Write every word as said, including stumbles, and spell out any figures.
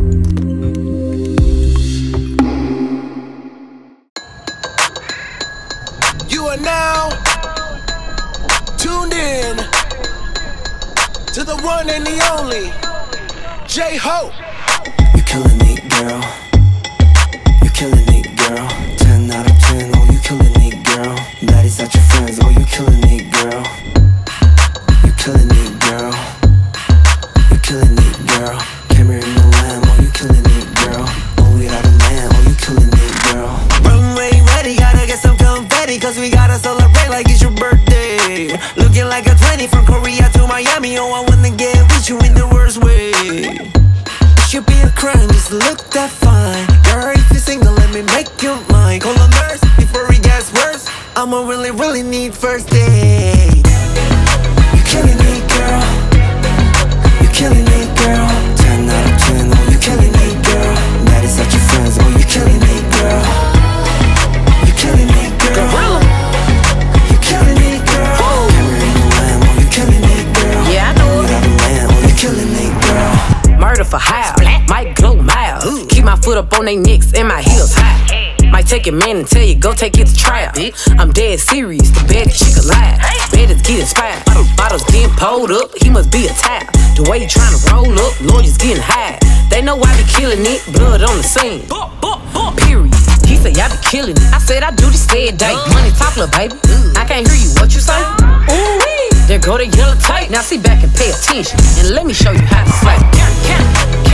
You are now tuned in to the one and the only J-Hope. You killing it, girl. You killing it, girl. Ten out of ten, oh you killing it, girl. That is not your friends, oh you killing it, girl. You killing it, girl. You killing it, girl. Camera in the lamb, oh you killing it, girl. Oh without a man, oh you killing it, girl. Runway ready, gotta get some confetti, cause we gotta celebrate like it's your birthday. Looking like a twenty from Korea to Miami, oh I wanna get with you in the worst way. It should be a crime just to look that fine. Girl, if you're single, let me make you mine. Call a nurse before it gets worse. I'ma really, really need first aid. You killing it, girl. You killing it, girl. Ten out of ten, oh you killing it, girl. That is not your friends, oh you killing it, girl. You killing it, girl. You killing it, girl. Camera in the lamb, oh you killing it, girl. Yeah, I know. Without a man, oh you killing it, girl. Murder for hire, might glow miles. Keep my foot up on they necks and my heels high. Might take your man and tell you go take it to trial. I'm dead serious, the baddest chick alive. Betters get inspired, bottles getting pulled up. He must be a type. The way he tryna roll up, lawyers getting high. They know I be killing it, blood on the scene. Period. He say I be killing it. I said I do this every day. Money talk, little baby. I can't hear you. What you say? Ooh wee. There go the yellow tape. Now sit back and pay attention, and let me show you how to slay.